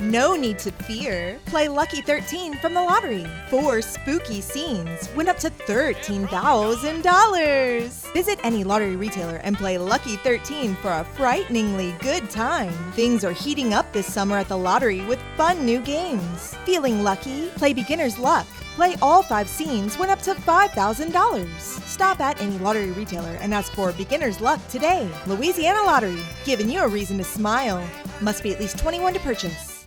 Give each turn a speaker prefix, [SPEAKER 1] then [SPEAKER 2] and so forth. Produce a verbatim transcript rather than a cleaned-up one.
[SPEAKER 1] No need to fear. Play Lucky thirteen from the lottery. Four spooky scenes win up to thirteen thousand dollars. Visit any lottery retailer and play Lucky thirteen for a frighteningly good time. Things are heating up this summer at the lottery with fun new games. Feeling lucky? Play Beginner's Luck. Play all five scenes, win up to five thousand dollars. Stop at any lottery retailer and ask for Beginner's Luck today. Louisiana Lottery, giving you a reason to smile. Must be at least twenty-one to purchase.